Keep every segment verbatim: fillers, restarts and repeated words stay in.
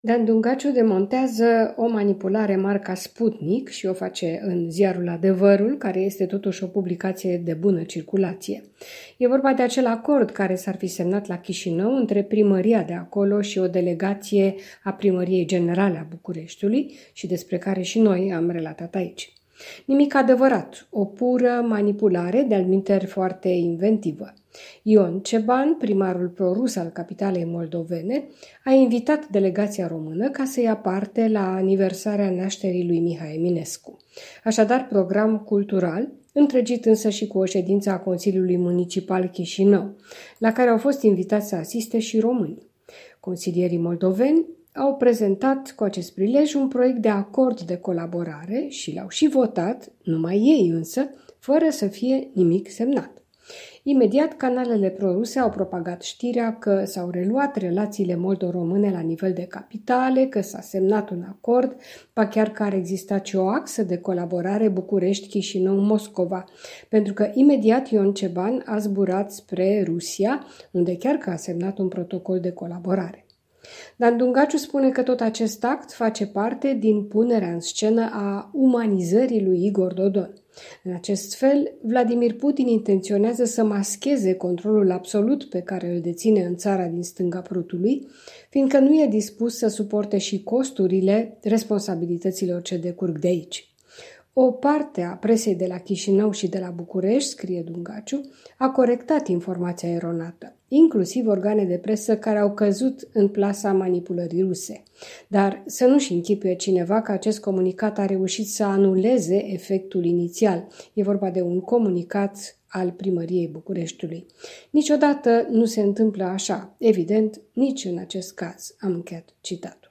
Dan Dungaciu demontează o manipulare marca Sputnik și o face în ziarul Adevărul, care este totuși o publicație de bună circulație. E vorba de acel acord care s-ar fi semnat la Chișinău între primăria de acolo și o delegație a Primăriei Generale a Bucureștiului și despre care și noi am relatat aici. Nimic adevărat, o pură manipulare, de-al minteri foarte inventivă. Ion Ceban, primarul prorus al capitalei moldovene, a invitat delegația română ca să ia parte la aniversarea nașterii lui Mihai Eminescu. Așadar, program cultural, întregit însă și cu o ședință a Consiliului Municipal Chișinău, la care au fost invitați să asiste și români. Consilierii moldoveni au prezentat cu acest prilej un proiect de acord de colaborare și l-au și votat, numai ei însă, fără să fie nimic semnat. Imediat, canalele proruse au propagat știrea că s-au reluat relațiile moldo-române la nivel de capitale, că s-a semnat un acord, ba chiar că ar exista și o axă de colaborare București-Chișinău-Moscova, pentru că imediat Ion Ceban a zburat spre Rusia, unde chiar că a semnat un protocol de colaborare. Dan Dungaciu spune că tot acest act face parte din punerea în scenă a umanizării lui Igor Dodon. În acest fel, Vladimir Putin intenționează să mascheze controlul absolut pe care îl deține în țara din stânga prutului, fiindcă nu e dispus să suporte și costurile responsabilităților ce decurg de aici. O parte a presei de la Chișinău și de la București, scrie Dungaciu, a corectat informația eronată, inclusiv organe de presă care au căzut în plasa manipulării ruse. Dar să nu-și închipuie cineva că acest comunicat a reușit să anuleze efectul inițial. E vorba de un comunicat al Primăriei Bucureștiului. Niciodată nu se întâmplă așa, evident, nici în acest caz. Am încheiat citatul.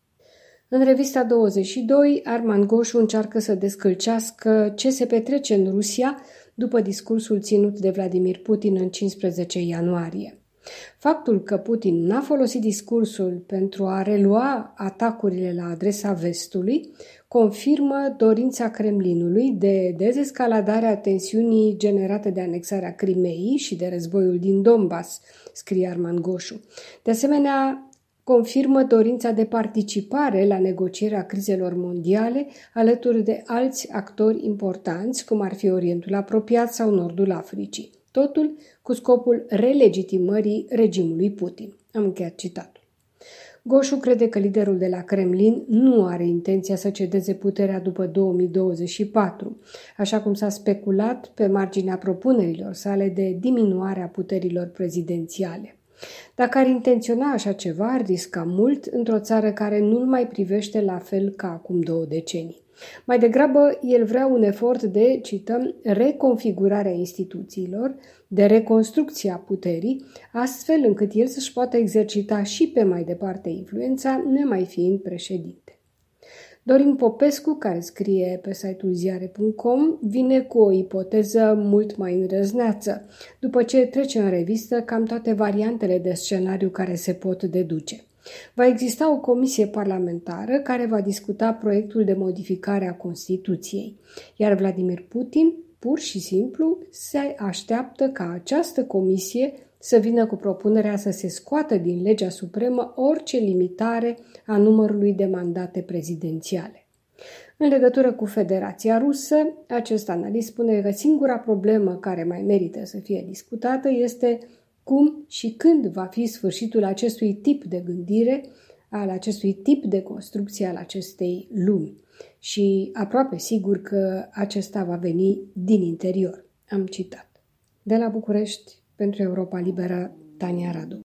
În revista douăzeci și doi, Armand Goșu încearcă să descălcească ce se petrece în Rusia după discursul ținut de Vladimir Putin în cincisprezece ianuarie. Faptul că Putin n-a folosit discursul pentru a relua atacurile la adresa vestului confirmă dorința Kremlinului de dezescaladare a tensiunii generate de anexarea Crimeii și de războiul din Donbass, scrie Armand Goșu. De asemenea, confirmă dorința de participare la negocierea crizelor mondiale alături de alți actori importanți, cum ar fi Orientul apropiat sau Nordul Africii. Totul cu scopul relegitimării regimului Putin. Am încheiat citatul. Goșu crede că liderul de la Kremlin nu are intenția să cedeze puterea după două mii douăzeci și patru, așa cum s-a speculat pe marginea propunerilor sale de diminuare a puterilor prezidențiale. Dacă ar intenționa așa ceva, ar risca mult într-o țară care nu-l mai privește la fel ca acum două decenii. Mai degrabă, el vrea un efort de, cităm, reconfigurarea instituțiilor, de reconstrucție a puterii, astfel încât el să-și poată exercita și pe mai departe influența, nemai fiind președinte. Dorin Popescu, care scrie pe site-ul ziare punct com, vine cu o ipoteză mult mai îndrăzneață, după ce trece în revistă cam toate variantele de scenariu care se pot deduce. Va exista o comisie parlamentară care va discuta proiectul de modificare a Constituției, iar Vladimir Putin, pur și simplu, se așteaptă ca această comisie să vină cu propunerea să se scoată din legea supremă orice limitare a numărului de mandate prezidențiale. În legătură cu Federația Rusă, acest analist spune că singura problemă care mai merită să fie discutată este cum și când va fi sfârșitul acestui tip de gândire, al acestui tip de construcție al acestei lumi. Și aproape sigur că acesta va veni din interior. Am citat. De la București, pentru Europa Liberă, Tania Radu.